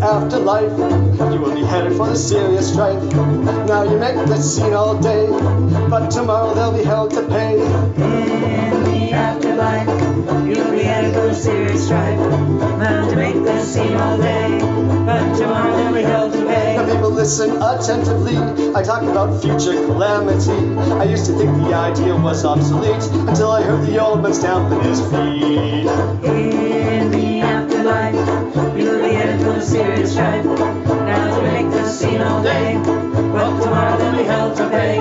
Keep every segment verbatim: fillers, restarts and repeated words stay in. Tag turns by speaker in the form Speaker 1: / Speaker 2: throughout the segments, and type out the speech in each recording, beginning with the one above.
Speaker 1: afterlife, you will be headed for the serious strife. Now you make the scene all day, but tomorrow they'll be held to pay.
Speaker 2: In the afterlife, you'll be headed for the serious strife. Now to make the scene all day, but tomorrow they'll be held to pay.
Speaker 1: Now people listen attentively, I talk about future calamity. I used to think the idea was obsolete, until I heard the old man stamping his feet.
Speaker 2: In the afterlife, you'll be headed for the serious strife. Now to make the scene all day, but tomorrow they'll be held to pay.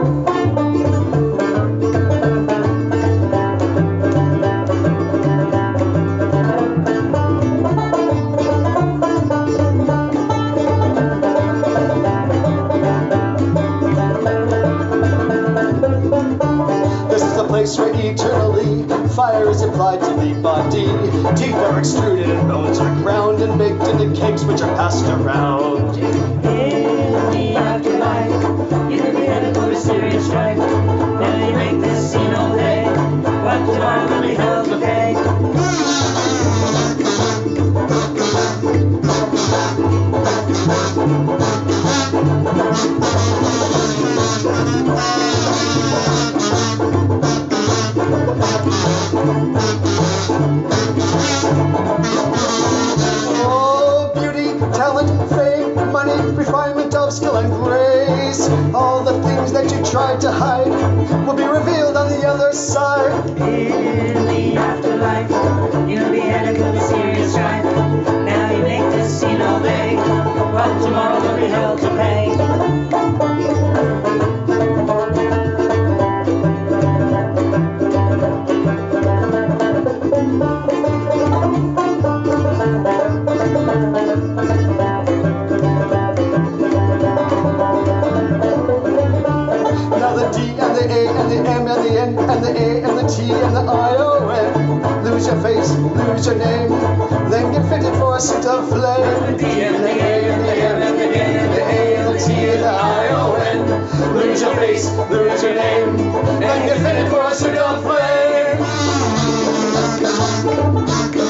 Speaker 1: Where eternally fire is applied to the body. Teeth are extruded and bones are ground and baked into cakes which are passed around.
Speaker 2: In the afterlife, you'll be headed for a serious strife. Now you make this scene all day, but tomorrow they'll be held to pay.
Speaker 1: Oh, beauty, talent, fame, money, refinement of skill and grace. All the things that you tried to hide will be revealed on the other side.
Speaker 2: In the afterlife, you'll be headed for the serious strife. Now you make this scene all day, but tomorrow they'll be held to pay.
Speaker 1: And the A and the T and the I O N. Lose your face, lose your name, then get fitted for a suit of flame.
Speaker 2: The D and the A and the M and the N and the A and the T and the I O N.
Speaker 1: Lose your face, lose your name, then get fitted for a suit of flame.